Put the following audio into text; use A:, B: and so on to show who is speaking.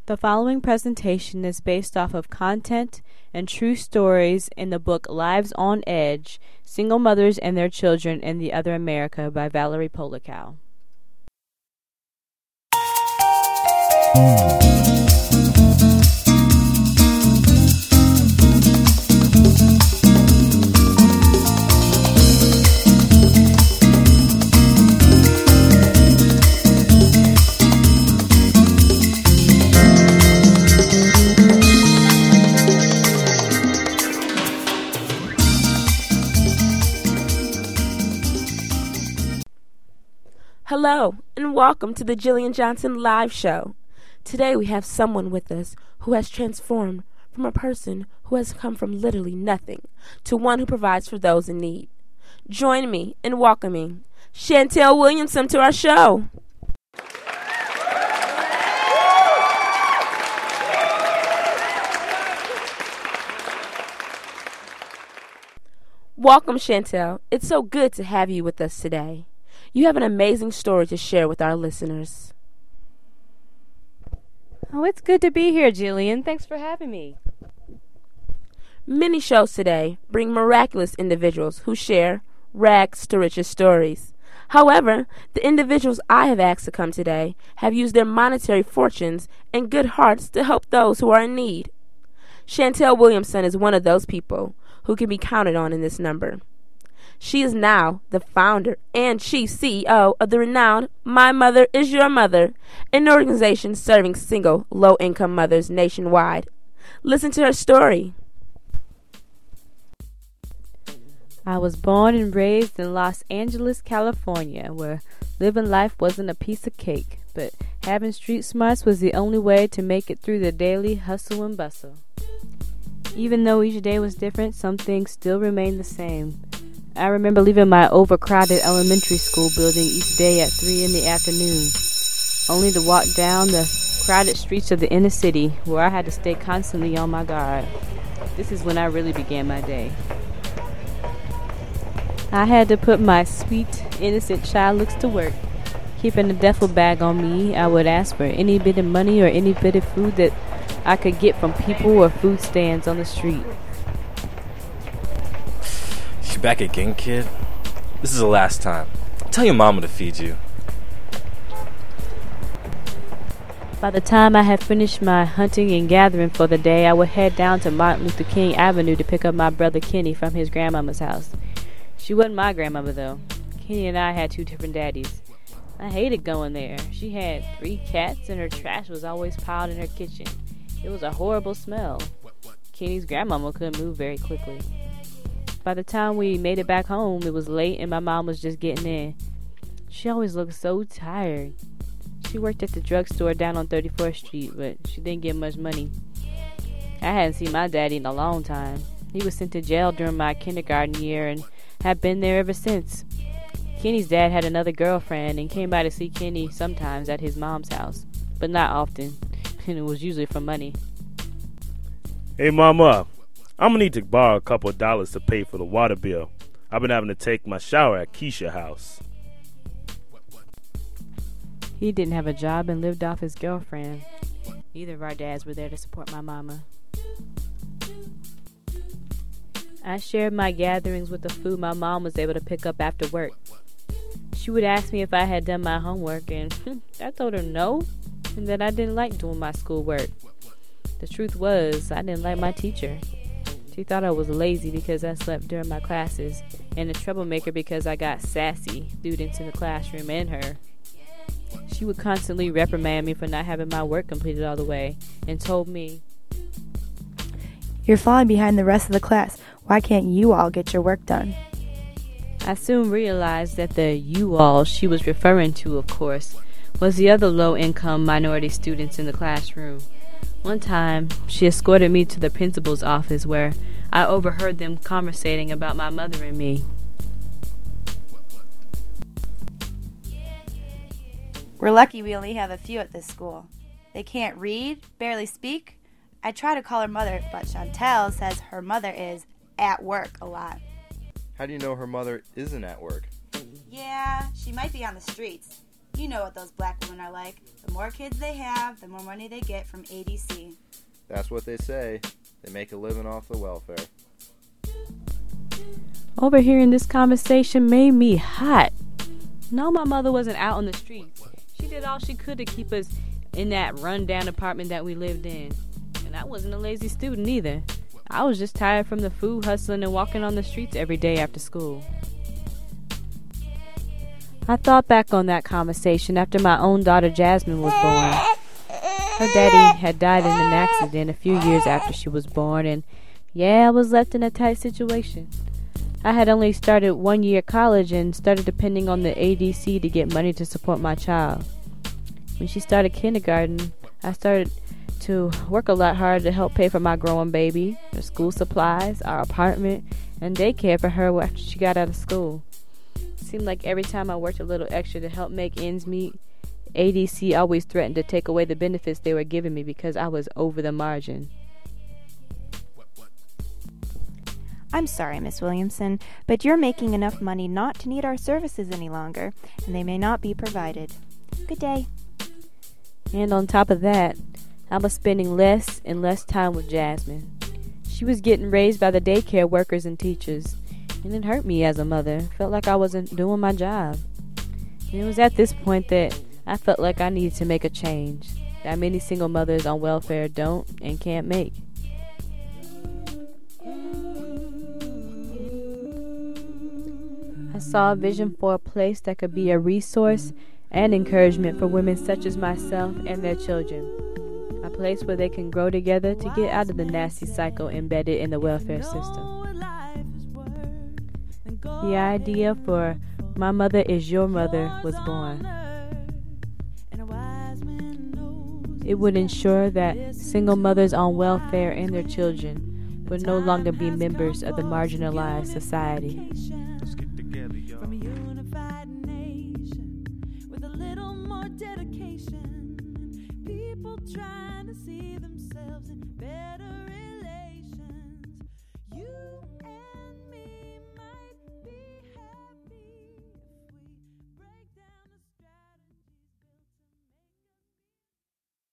A: The following presentation is based off of content and true stories in the book Lives on Edge, Single Mothers and Their Children in the Other America by Valerie Polikow.
B: Hello, and welcome to the Jillian Johnson Live Show. Today we have someone with us who has transformed from a person who has come from literally nothing to one who provides for those in need. Join me in welcoming Chantel Williamson to our show. Welcome, Chantel. It's so good to have you with us today. You have an amazing story to share with our listeners.
A: Oh, it's good to be here, Jillian. Thanks for having me.
B: Many shows today bring miraculous individuals who share rags to riches stories. However, the individuals I have asked to come today have used their monetary fortunes and good hearts to help those who are in need. Chantel Williamson is one of those people who can be counted on in this number. She is now the founder and chief CEO of the renowned My Mother Is Your Mother, an organization serving single, low-income mothers nationwide. Listen to her story.
A: I was born and raised in Los Angeles, California, where living life wasn't a piece of cake, but having street smarts was the only way to make it through the daily hustle and bustle. Even though each day was different, some things still remained the same. I remember leaving my overcrowded elementary school building each day at 3 in the afternoon, only to walk down the crowded streets of the inner city where I had to stay constantly on my guard. This is when I really began my day. I had to put my sweet, innocent child looks to work. Keeping a duffel bag on me, I would ask for any bit of money or any bit of food that I could get from people or food stands on the street.
C: You back again, kid? This is the last time. Tell your mama to feed you.
A: By the time I had finished my hunting and gathering for the day, I would head down to Martin Luther King Avenue to pick up my brother Kenny from his grandmama's house. She wasn't my grandmother, though. Kenny and I had two different daddies. I hated going there. She had 3 cats, and her trash was always piled in her kitchen. It was a horrible smell. Kenny's grandmama couldn't move very quickly. By the time we made it back home, it was late and my mom was just getting in. She always looked so tired. She worked at the drugstore down on 34th Street, but she didn't get much money. I hadn't seen my daddy in a long time. He was sent to jail during my kindergarten year and had been there ever since. Kenny's dad had another girlfriend and came by to see Kenny sometimes at his mom's house, but not often, and it was usually for money.
D: Hey, Mama. I'm going to need to borrow a couple of dollars to pay for the water bill. I've been having to take my shower at Keisha's house.
A: He didn't have a job and lived off his girlfriend. Neither of our dads were there to support my mama. I shared my gatherings with the food my mom was able to pick up after work. She would ask me if I had done my homework, and I told her no, and that I didn't like doing my schoolwork. The truth was, I didn't like my teacher. She thought I was lazy because I slept during my classes, and a troublemaker because I got sassy students in the classroom and her. She would constantly reprimand me for not having my work completed all the way, and told me,
E: "You're falling behind the rest of the class. Why can't you all get your work done?"
A: I soon realized that the you all she was referring to, of course, was the other low-income minority students in the classroom. One time, she escorted me to the principal's office where I overheard them conversating about my mother and me.
E: "We're lucky we only have a few at this school. They can't read, barely speak. I try to call her mother, but Chantel says her mother is at work a lot."
F: How do you know her mother isn't at work?
E: "Yeah, she might be on the streets. You know what those black women are like. The more kids they have, the more money they get from ADC.
F: That's what they say. They make a living off the welfare.
A: Overhearing this conversation made me hot. No, my mother wasn't out on the streets. She did all she could to keep us in that run-down apartment that we lived in. And I wasn't a lazy student either. I was just tired from the food hustling and walking on the streets every day after school. I thought back on that conversation after my own daughter Jasmine was born. Her daddy had died in an accident a few years after she was born, and I was left in a tight situation. I had only started 1 year at college and started depending on the ADC to get money to support my child. When she started kindergarten, I started to work a lot harder to help pay for my growing baby, her school supplies, our apartment, and daycare for her after she got out of school. It seemed like every time I worked a little extra to help make ends meet, ADC always threatened to take away the benefits they were giving me because I was over the margin.
G: I'm sorry, Miss Williamson, but you're making enough money not to need our services any longer, and they may not be provided. Good day.
A: And on top of that, I was spending less and less time with Jasmine. She was getting raised by the daycare workers and teachers, and it hurt me as a mother. Felt like I wasn't doing my job. And it was at this point that I felt like I needed to make a change that many single mothers on welfare don't and can't make. I saw a vision for a place that could be a resource and encouragement for women such as myself and their children. A place where they can grow together to get out of the nasty cycle embedded in the welfare system. The idea for My Mother Is Your Mother was born. It would ensure that single mothers on welfare and their children would no longer be members of the marginalized society.
H: From a unified nation with a little more dedication, people trying to see themselves in better